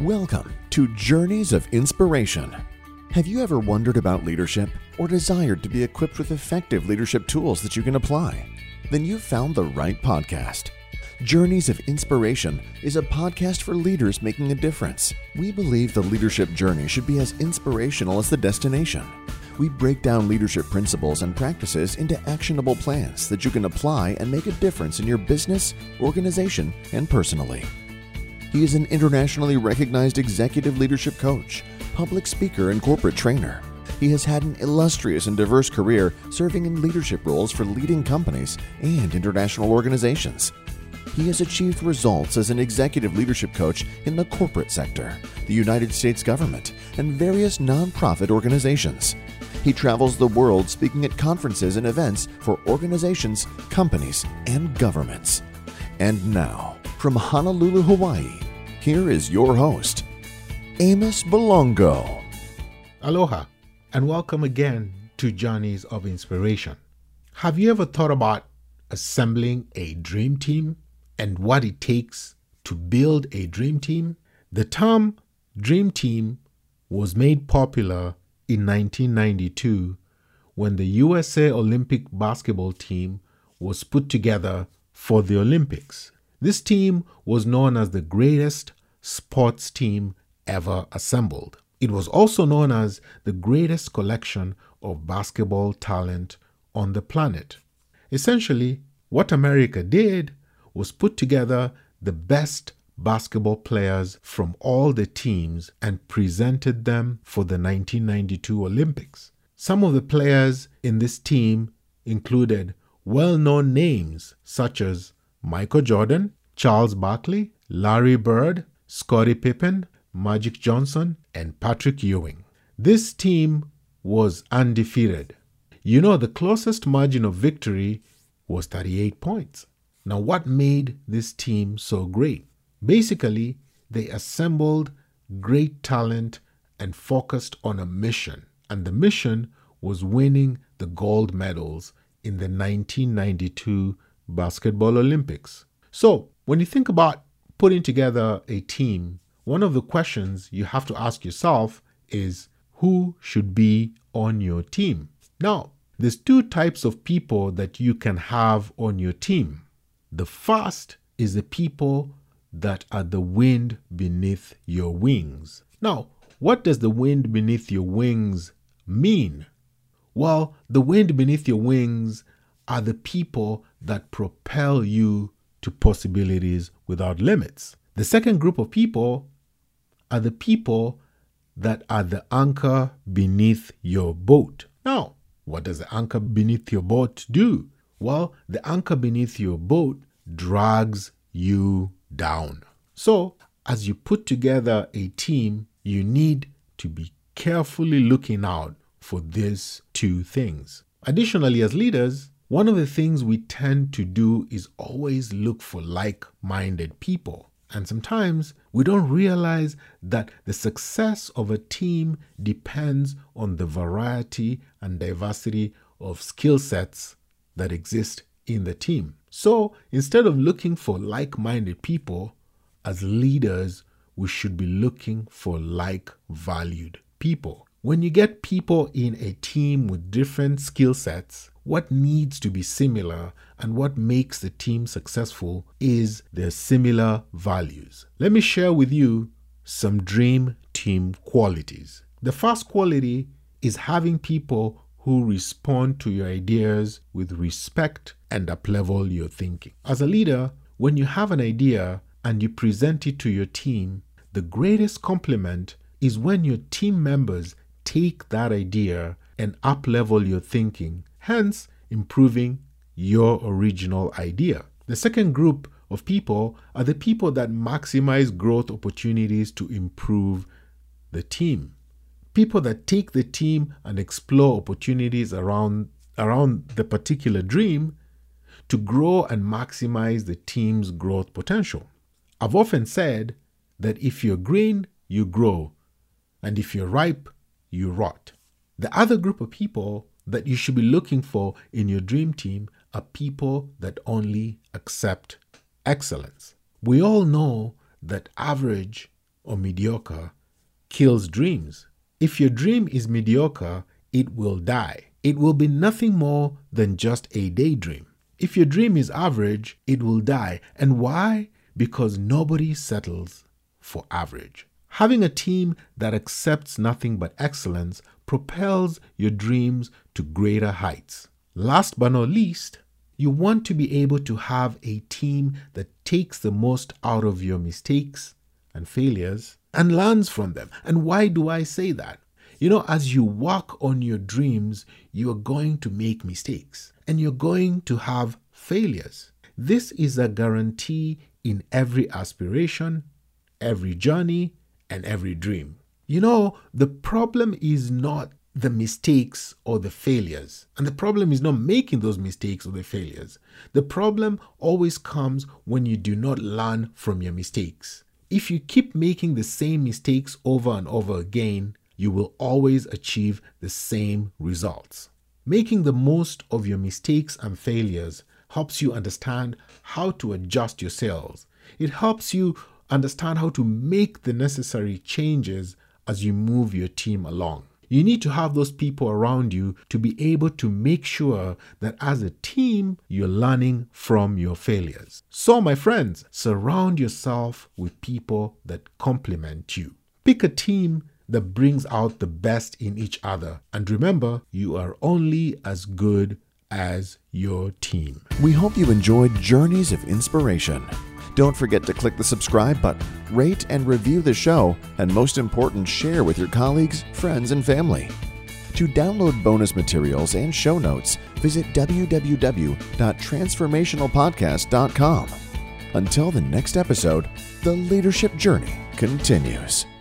Welcome to Journeys of Inspiration. Have you ever wondered about leadership or desired to be equipped with effective leadership tools that you can apply? Then you've found the right podcast. Journeys of Inspiration is a podcast for leaders making a difference. We believe the leadership journey should be as inspirational as the destination. We break down leadership principles and practices into actionable plans that you can apply and make a difference in your business, organization, and personally. He is an internationally recognized executive leadership coach, public speaker, and corporate trainer. He has had an illustrious and diverse career serving in leadership roles for leading companies and international organizations. He has achieved results as an executive leadership coach in the corporate sector, the United States government, and various nonprofit organizations. He travels the world speaking at conferences and events for organizations, companies, and governments. And now, from Honolulu, Hawaii, here is your host, Amos Belongo. Aloha, and welcome again to Journeys of Inspiration. Have you ever thought about assembling a dream team and what it takes to build a dream team? The term dream team was made popular in 1992 when the USA Olympic basketball team was put together for the Olympics. This team was known as the greatest sports team ever assembled. It was also known as the greatest collection of basketball talent on the planet. Essentially, what America did was put together the best basketball players from all the teams and presented them for the 1992 Olympics. Some of the players in this team included well-known names such as Michael Jordan, Charles Barkley, Larry Bird, Scottie Pippen, Magic Johnson, and Patrick Ewing. This team was undefeated. The closest margin of victory was 38 points. Now, what made this team so great? Basically, they assembled great talent and focused on a mission. And the mission was winning the gold medals in the 1992 Basketball Olympics. So, when you think about putting together a team, one of the questions you have to ask yourself is, who should be on your team? Now, there's two types of people that you can have on your team. The first is the people that are the wind beneath your wings. Now, what does the wind beneath your wings mean? Well, the wind beneath your wings are the people that propel you to possibilities without limits. The second group of people are the people that are the anchor beneath your boat. Now, what does the anchor beneath your boat do? Well, the anchor beneath your boat drags you down. So, as you put together a team, you need to be carefully looking out for these two things. Additionally, as leaders, one of the things we tend to do is always look for like-minded people. And sometimes we don't realize that the success of a team depends on the variety and diversity of skill sets that exist in the team. So instead of looking for like-minded people, as leaders, we should be looking for like-valued people. When you get people in a team with different skill sets, what needs to be similar and what makes the team successful is their similar values. Let me share with you some dream team qualities. The first quality is having people who respond to your ideas with respect and uplevel your thinking. As a leader, when you have an idea and you present it to your team, the greatest compliment is when your team members take that idea and uplevel your thinking, hence improving your original idea. The second group of people are the people that maximize growth opportunities to improve the team. People that take the team and explore opportunities around the particular dream to grow and maximize the team's growth potential. I've often said that if you're green, you grow, and if you're ripe, you rot. The other group of people that you should be looking for in your dream team are people that only accept excellence. We all know that average or mediocre kills dreams. If your dream is mediocre, it will die. It will be nothing more than just a daydream. If your dream is average, it will die. And why? Because nobody settles for average. Having a team that accepts nothing but excellence propels your dreams to greater heights. Last but not least, you want to be able to have a team that takes the most out of your mistakes and failures and learns from them. And why do I say that? As you work on your dreams, you are going to make mistakes and you're going to have failures. This is a guarantee in every aspiration, every journey, and every dream. The problem is not the mistakes or the failures. And the problem is not making those mistakes or the failures. The problem always comes when you do not learn from your mistakes. If you keep making the same mistakes over and over again, you will always achieve the same results. Making the most of your mistakes and failures helps you understand how to adjust your sails. It helps you understand how to make the necessary changes as you move your team along. You need to have those people around you to be able to make sure that as a team, you're learning from your failures. So, my friends, surround yourself with people that complement you. Pick a team that brings out the best in each other. And remember, you are only as good as your team. We hope you enjoyed Journeys of Inspiration. Don't forget to click the subscribe button, rate and review the show, and most important, share with your colleagues, friends, and family. To download bonus materials and show notes, visit www.transformationalpodcast.com. Until the next episode, the leadership journey continues.